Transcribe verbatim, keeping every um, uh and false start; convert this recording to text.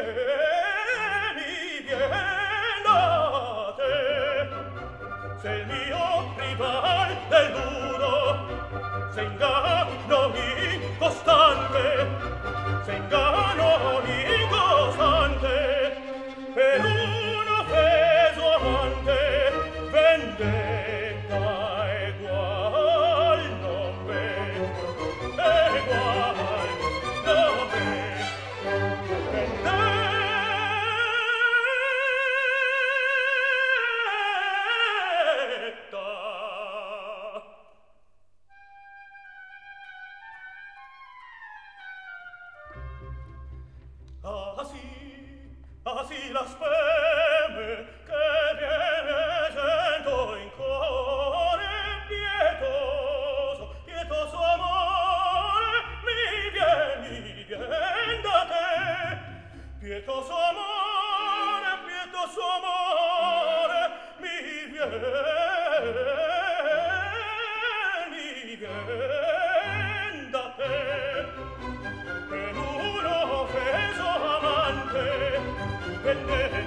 mi vien da te. Se il mio rival del duro, se inganno incostante, se inganno incostante, per un offeso amante, vendetta egual non v'è, egual non v'è, vendetta. Ah sì, ah sì, la speme che viene sento in cuore pietoso, pietoso amore, mi vien, mi vien da te. Pietoso amore, pietoso amore, mi vien, mi vien da te. Per un offeso amante, vendetta